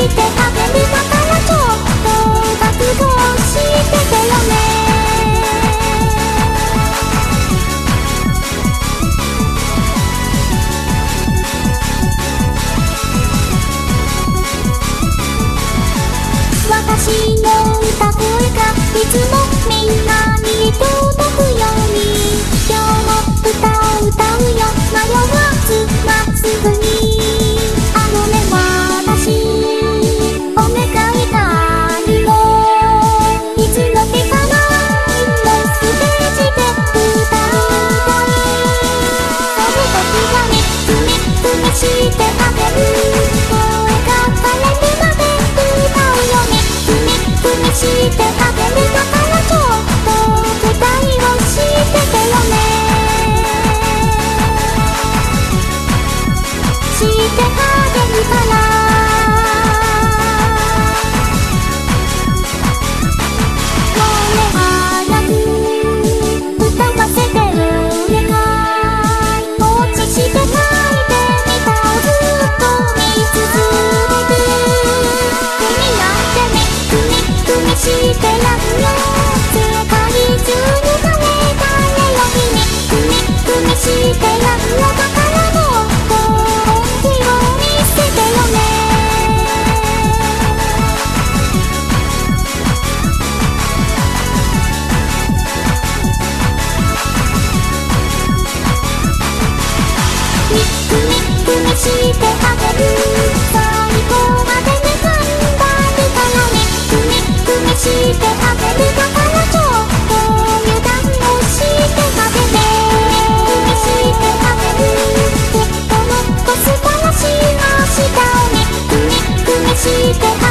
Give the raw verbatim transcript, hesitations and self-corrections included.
してあげるだからちょっと覚悟しててよね。私の歌声がいつもみんなに届くように、今日も歌を歌うよ迷わずまっすぐに。あのね私お願いだにもいつの日かなのステージで歌いたい。その時はねふみふみしてあげる、声が枯れるまで歌うよね。ふみふみしてあげるだからちょっと期待をしててよね。してあげるからもうね早く歌わせてお願い。放置してないでみたをずっと見続ける。君なんてねふみふみしてやるよ。世界中に誰誰よりにふみふみしてやるよ。だからもっと本気を見せてよね。みふみふみしてあげる、最後までね頑張るからね。ふみふみしてあげるだからちょっと油断をしてあげて。ふみしてあげる、きっともっと素晴らしい明日をね。ふみふみしてあげる